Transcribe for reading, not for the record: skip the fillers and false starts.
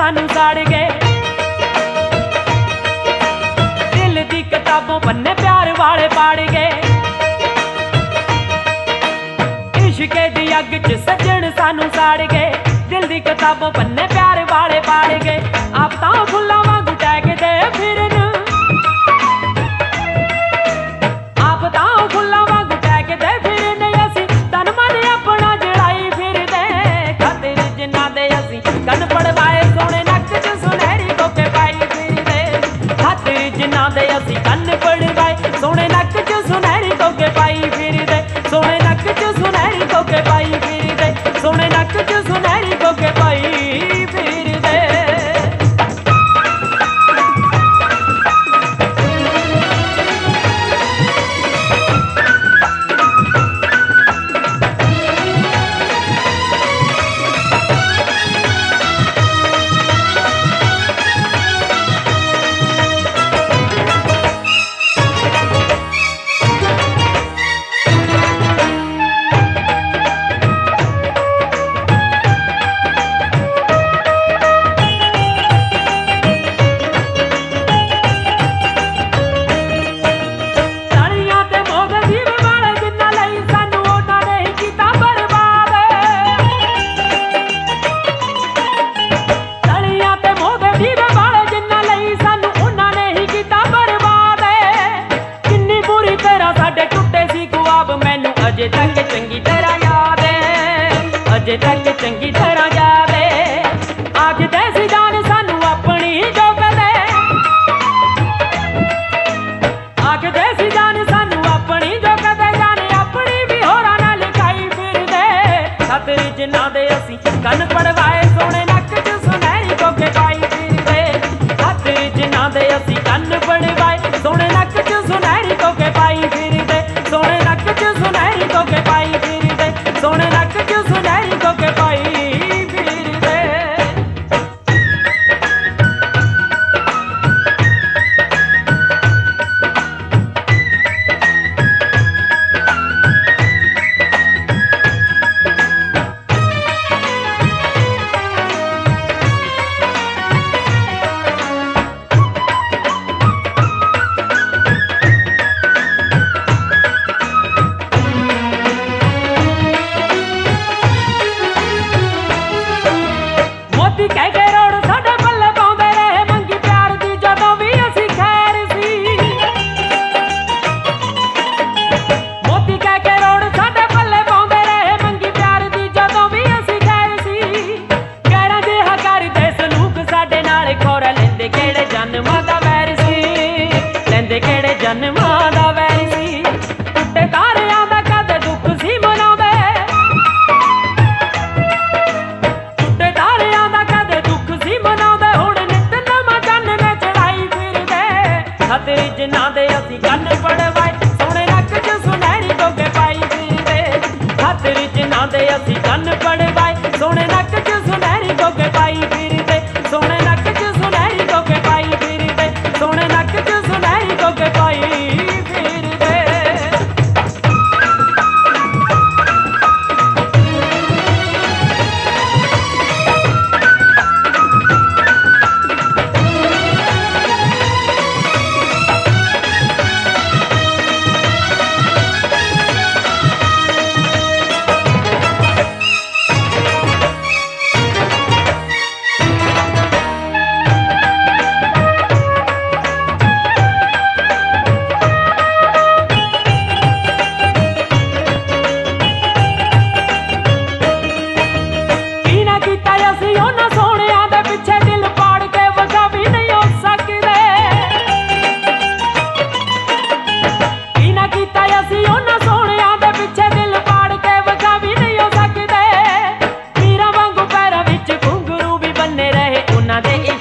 सानू साड़ गए। दिल दी किताबों पन्ने प्यार वाले पाड़ गए। इश्के दी अग च सजन सानू साड़ गए। दिल दी किताबों पन्ने प्यार वाले पाड़ गए। आप तां फुल्लां वांगू टहकदे फिरन, आप तां फुल्लां वांगू टहकदे फिरन। असीं तन मन अपना जड़ाई फिरदे। खातिर जिन्हां दे असीं कन पड़वाए, सोने नक च सुनहरी कोके पाई फिरदे। खातिर जिन्हां दे असीं कन पड़वाए, सोने नक च सुनहरी कोके पाई फिरदे। सोने नक च सुनहरी कोके पाई फिरदे। सोने नक च सुनहरी कोके पाई फिरदे। अजे तक चंगी तरह याद है, अजे तक चंगी तरह याद है। आखदे सी जान सानू अपनी जो कदे, आखदे सी जान सानू अपनी जो कदे। जाने अपनी भी होरां नाल लिखाई फिरदे। खातिर जिन्हां दे असीं कन पड़वाए, सोने नक च सुनहरी कोके पाई फिरदे। खातिर जिन्हां दे असीं कन पड़वाए, सोने नक च सुनहरी कोके पाई फिरदे। सोने नक च सुनहरी कोके पाई फिरदे। सोने नक च सुनहरी कोके पाई फिरदे। कह के रोड़ साडे पल्ले पाउंदे रहे, मंगी प्यार दी जदों भी असीं खैर सी। मोती कह के रोड़ साडे पल्ले पाउंदे रहे, मंगी प्यार दी जदों भी असीं खैर सी। गैरां जिहा करदे सलूक साडे नाल, खोरा लैंदे किहड़े जन्मां दा वैर सी। लैंदे किहड़े जन्मां दा वैर सी। टुੱਟੇ ਤਾਰਿਆਂ ਦਾ ਕਦੇ ਦੁੱਖ ਸੀ ਮਨਾਉਂਦੇ। टुੱਟੇ ਤਾਰਿਆਂ ਦਾ ਕਦੇ ਦੁੱਖ ਸੀ ਮਨਾਉਂਦੇ। ਹੁਣ ਨਿੱਤ ਨਵਾਂ ਚੰਨ ਨੇ ਚੜਾਈ ਫਿਰਦੇ। ਖਾतिर ਜਿਨ੍ਹਾਂ ਦੇ ਅਸੀਂ ਕੰਨ ਪੜਵਾਏ, ਸੋਹਣੇ ਨੱਕ 'ਚ ਸੁਨਹਿਰੀ ਕੋਕੇ ਪਾਈ ਫਿਰਦੇ। ਖਾतिर ਜਿਨ੍ਹਾਂ ਦੇ ਅਸੀਂ ਕੰਨ ਪੜਵਾਏ, ਸੋਹਣੇ ਨੱਕ 'ਚ ਸੁਨਹਿਰੀ ਕੋਕੇ ਪਾਈ ਫਿਰਦੇ। ਸੋਹਣੇ ਨੱਕ 'ਚ ਸੁਨਹਿਰੀ ਕੋਕੇ ਪਾਈ ਫਿਰਦੇ। ਸੋਹਣੇ ਨੱਕ 'ਚ ਸੁਨਹਿਰੀ ਕੋਕੇ ਪਾਈ ਫਿਰਦੇ। ਉਹਨਾਂ ਦੇ